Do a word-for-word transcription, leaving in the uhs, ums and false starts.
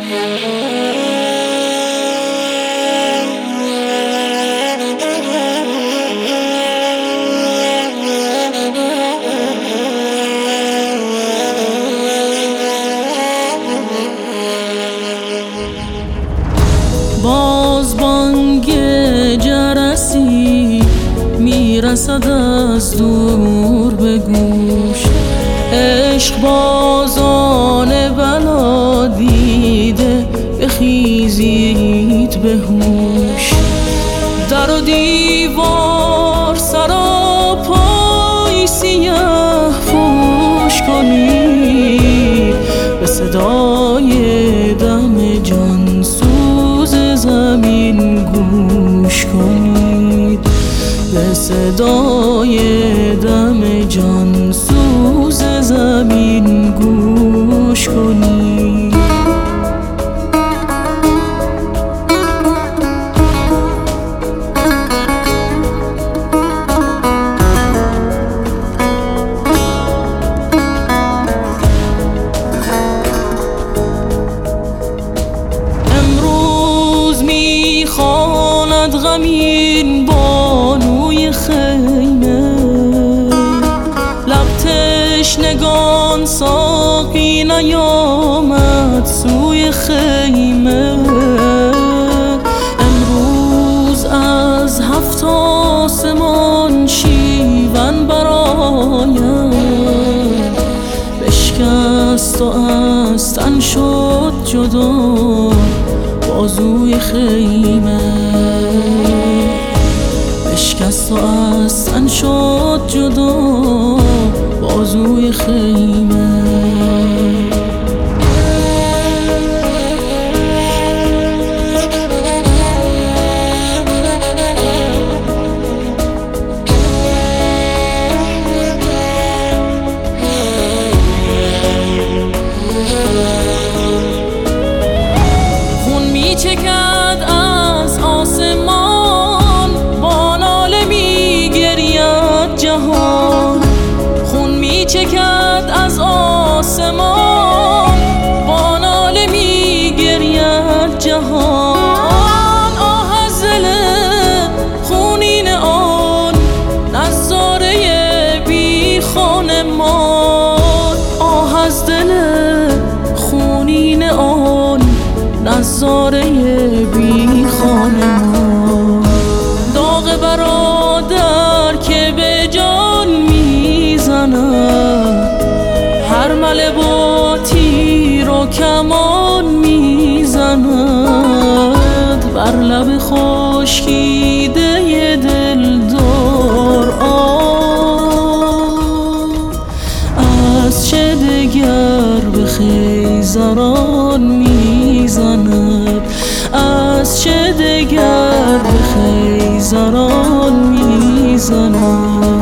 باز بانگ جرسی میرسد از دور به گوش، عشق بازان بلا دیده بخیزید به هوش. در و دیوار سراپای سیه پوش کنید، به صدای دم جان سوز زمین گوش کنید، به صدای دم جان سوز زمین گوش کنید. میخواند غمین بانوی خیمه، لب تشنگان ساقی نیامد سوی خیمه. امروز از هفت آسمان شیون برآید، بشکست و از تن شد جدا بازوی خیمه، بشکست و از تن شد جدا بازوی خیمه. چکد از آسمان با ناله می گرید جهان، خون می چکد از آسمان با ناله می گرید جهان. آه از دل خونین آن نظاره بی خانمان، آه از دل خونین آن نظاره بی خانمان. داغ برادر که به جان میزند، هر مله با تیر و کمان میزند، بر لب خشکیده دلدار آه، از چه دگر به خیزران میزند، از چه دگر به خیزران میزند.